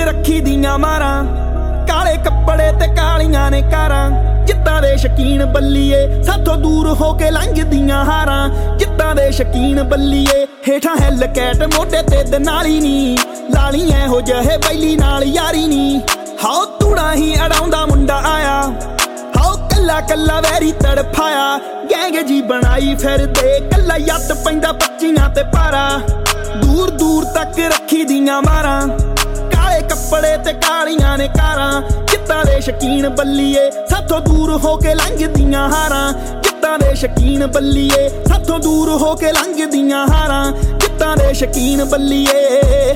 ਰੱਖੀ ਦੀਆਂ ਮਾਰਾਂ ਕਾਲੇ ਕੱਪੜੇ ਤੇ ਕਾਲੀਆਂ ਨੇ ਕਾਰਾਂ ਜਿੱਤਾਂ ਦੇ ਸ਼ਕੀਨ ਬੱਲੀਏ ਸਾਥੋਂ ਦੂਰ ਹੋ ਕੇ ਲੰਘਦੀਆਂ ਹਾਰਾਂ ਜਿੱਤਾਂ ਦੇ ਸ਼ਕੀਨ ਬੱਲੀਏ ਹੇਠਾਂ ਹਿੱਲ ਕੈਟ ਮੋਢੇ ਤੇ ਦਨਾਲੀ ਨੀ ਲਾਲੀ ਇਹੋ ਜਿਹੇ ਬੈਲੀ ਨਾਲ ਯਾਰੀ ਨੀ ਹਾਓ ਤੂੜਾ ਹੀ ਅੜਾਉਂਦਾ ਮੁੰਡਾ ਆਇਆ ਹਾਓ ਕੱਲਾ ਕੱਲਾ ਵੈਰੀ ਤੜਫਾਇਆ ਗੈਂਗ ਜੀ ਬਣਾਈ ਫਿਰਦੇ ਕੱਲਾ ਯੱਤ ਪੈਂਦਾ ਬੱਚੀਆਂ ਤੇ ਪਾਰਾ ਦੂਰ ਦੂਰ ਤੱਕ ਰੱਖੀ ਦੀਆਂ ਮਾਰਾਂ ਕਾਲੇ ਕੱਪੜੇ ਤੇ ਕਾਲੀਆਂ ਨੇ ਕਾਰਾਂ ਜਿੱਤਾਂ ਦੇ ਸ਼ਕੀਨ ਬੱਲੀਏ ਸਾਥੋਂ ਦੂਰ ਹੋ ਕੇ ਲੰਘਦੀਆਂ ਹਾਰਾਂ ਜਿੱਤਾਂ ਦੇ ਸ਼ਕੀਨ ਬੱਲੀਏ ਸਾਥੋਂ ਦੂਰ ਹੋ ਕੇ ਲੰਘਦੀਆਂ ਹਾਰਾਂ ਜਿੱਤਾਂ ਦੇ ਸ਼ਕੀਨ ਬੱਲੀਏ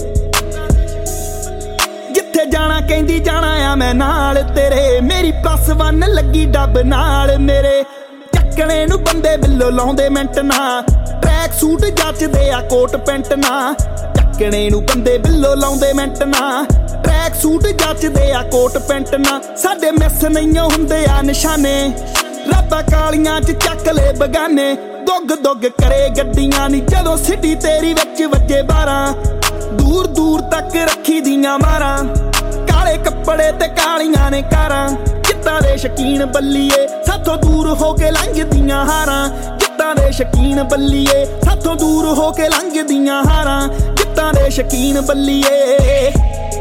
ਜਿੱਥੇ ਜਾਣਾ ਕਹਿੰਦੀ ਜਾਣਾ ਆ ਮੈਂ ਨਾਲ ਤੇਰੇ ਮੇਰੀ +1 ਲੱਗੀ ਡੱਬ ਨਾਲ ਮੇਰੇ ਚੱਕਣੇ ਨੂੰ ਬੰਦੇ ਬਿੱਲੋ ਲਾਉਂਦੇ ਮਿੰਟ ਨਾ ਟਰੈਕ ਸੂਟ ਜੱਚਦੇ ਆ ਕੋਟ ਪੈਂਟ ਨਾ ਚੱਕਣੇ ਨੂੰ ਬੰਦੇ ਬਿੱਲੋ ਲਾਉਂਦੇ ਮਿੰਟ ਨਾ ਟਰੈਕ ਸੂਟ ਜੱਚਦੇ ਆ ਕੋਟ ਪੈਂਟ ਨਾ ਸਾਡੇ ਮਿਸ ਨਹੀਂ ਹੁੰਦੇ ਆ ਨਿਸ਼ਾਨੇ ਰੱਬਾਂ ਕਾਲੀਆਂ ਚ ਚੱਕ ਲੈ ਬਗਾਨੇ ਦੁੱਗ ਦੁੱਗ ਕਰੇ ਗੱਡੀਆਂ ਨੀ ਜਦੋਂ ਸਿਟੀ ਤੇਰੀ ਵਿੱਚ ਵੱਜੇ 12 ਦੂਰ ਦੂਰ ਤੱਕ ਰੱਖੀ ਦੀਆਂ ਮਾਰਾਂ ਕਾਲੇ ਕੱਪੜੇ ਤੇ ਕਾਲੀਆਂ ਨੇ ਕਾਰਾਂ ਜਿੱਤਾਂ ਦੇ ਸ਼ਕੀਨ ਬੱਲੀਏ ਸਾਥੋਂ ਦੂਰ ਹੋ ਕੇ ਲੰਘਦੀਆਂ ਹਾਰਾਂ ਜਿੱਤਾਂ ਦੇ ਸ਼ਕੀਨ ਬੱਲੀਏ ਸਾਥੋਂ ਦੂਰ ਹੋ ਕੇ ਲੰਘਦੀਆਂ ਹਾਰਾਂ ਜਿੱਤਾਂ ਦੇ ਸ਼ਕੀਨ ਬੱਲੀਏ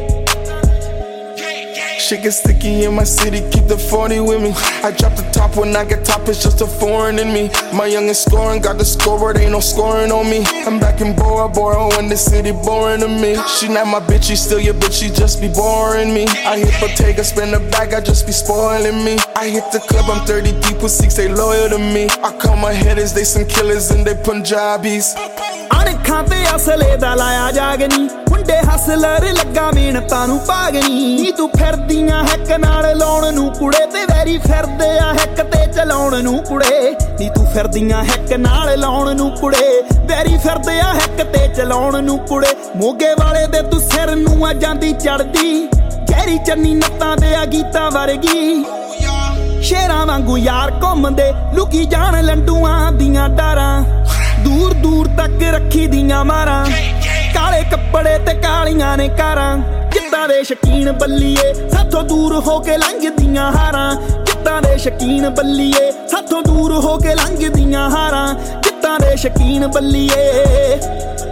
Shit get sticky in my city, keep the 40 with me. I drop the top when I get top, it's just a foreign in me. My youngest scoring, got the scoreboard, ain't no scoring on me. I'm back in Bora Bora when the city boring to me. She not my bitch, she still your bitch, she just be boring me. I hit Bottega, spend the bag, I just be spoiling me. I hit the club, I'm 30 deep with 6, they loyal to me. I call my hitters, they some killers and they Punjabis. ਅਣਖਾਂ ਤੇ ਅਸਲੇ ਦਾ ਲਾਇਆ ਜਾਗਨੀ ਮੁੰਡੇ ਹਸਲਰ ਲੱਗਾ ਮਿਹਨਤਾਂ ਨੂੰ ਪਾਗਨੀ ਨੀ ਤੂੰ ਫਿਰਦੀਆਂ hack ਨਾਲ ਲਾਉਣ ਨੂੰ ਕੁੜੇ ਤੇ ਵੈਰੀ ਫਿਰਦੇ ਆ ਹੈਕ ਤੇ ਚਲਾਉਣ ਨੂੰ ਕੁੜੇ ਨੀ ਤੂੰ ਫਿਰਦੀਆਂ ਹੈਕ ਨਾਲ ਲਾਉਣ ਨੂੰ ਕੁੜੇ ਵੈਰੀ ਫਿਰਦੇ ਆ ਹੈਕ ਤੇ ਚਲਾਉਣ ਨੂੰ ਕੁੜੇ ਮੋਗੇ ਵਾਲੇ ਦੇ ਤੂੰ ਸਿਰ ਨੂੰ ਆ ਜਾਂਦੀ ਚੜਦੀ ਗਹਿਰੀ ਚੰਨੀ ਨੱਤਾਂ ਦੇ ਆ ਗੀਤਾਂ ਵਰਗੀ ਸ਼ੇਰਾਂ ਵਾਂਗੂ ਯਾਰ ਘੁੰਮਦੇ ਲੁਕੀ ਜਾਣ ਲੰਡੂਆਂ ਦੀਆਂ ਡਾਰਾਂ ਦੂਰ ਦੂਰ ਤੱਕ ਰੱਖੀ ਦੀਆਂ ਮਾਰਾਂ ਕਾਲੇ ਕੱਪੜੇ ਤੇ ਕਾਲੀਆਂ ਨੇ ਕਾਰਾਂ ਜਿੱਤਾਂ ਦੇ ਸ਼ਕੀਨ ਬੱਲੀਏ ਸਾਥੋਂ ਦੂਰ ਹੋ ਕੇ ਲੰਘਦੀਆਂ ਹਾਰਾਂ ਜਿੱਤਾਂ ਦੇ ਸ਼ਕੀਨ ਬੱਲੀਏ ਸਾਥੋਂ ਦੂਰ ਹੋ ਕੇ ਲੰਘਦੀਆਂ ਹਾਰਾਂ ਜਿੱਤਾਂ ਦੇ ਸ਼ਕੀਨ ਬੱਲੀਏ